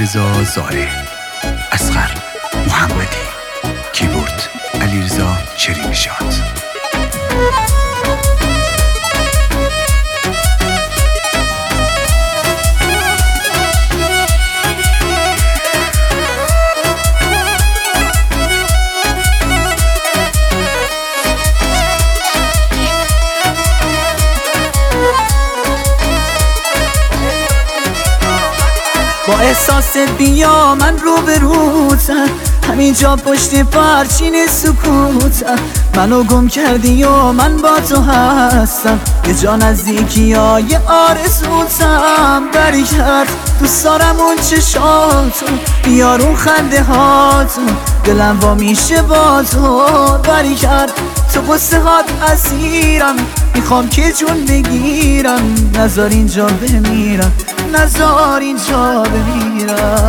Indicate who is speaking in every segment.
Speaker 1: علیرضا زاره، اصغر محمدی، کیبورد علیرضا چرینژاد.
Speaker 2: با احساس بیا من رو به روتم، همینجا پشت پرچین سکوتم. منو گم کردی و من با تو هستم، یه جا نزدیکی ها یه آرزوتم. برگرد دوست دارم اون چشاتو، بیارون خنده هاتو، دلم وا میشه با تو. برگرد تو قصه هات اسیرم، میخوام که جون بگیرم. نزار اینجا بمیرم، نزار اینجا بمیرم.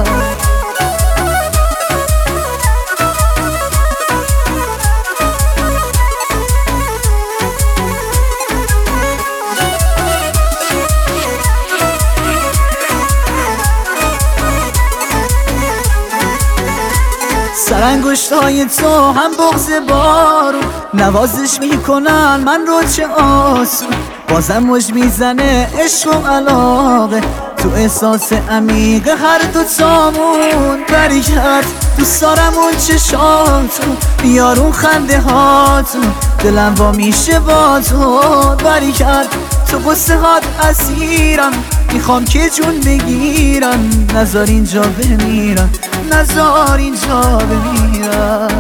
Speaker 2: سرانگشتای تو هم بغض بارو، نوازش میکنن من رو چه آسون. بازم مژ میزنه عشق و علاقه، تو احساس عمیق هر دو تامون. برگرد دوست دارم اون چشاتو، بیارون خنده هاتو، دلم وا میشه با تو. برگرد تو قصه هات اسیرم، میخوام که جون بگیرم. نزار اینجا بمیرم، نزار اینجا بمیرم.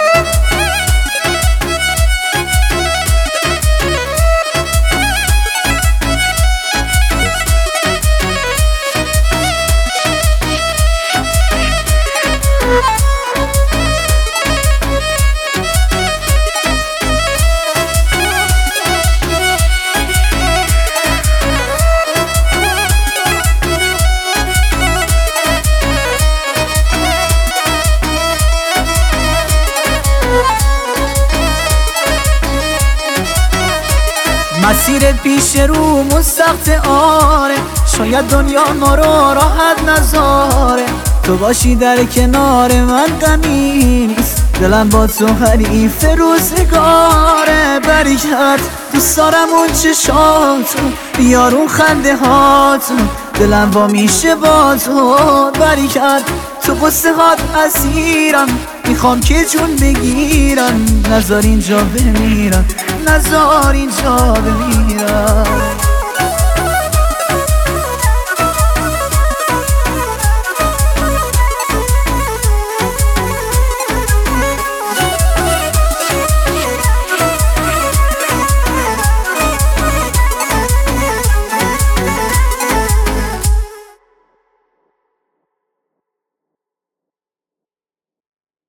Speaker 2: مسیر پیش رومون سخت آره، شاید دنیا ما رو راحت نذاره. تو باشی در کنار من غمی نیست، دلم با تو حریف روزگاره. برگرد دوست دارم اون چشاتو، بیارون خنده هاتو، دلم وا میشه با تو. برگرد تو قصه هات اسیرم، میخوام که جون بگیرم. نزار اینجا بمیرم، نزار اینجا بمیرم.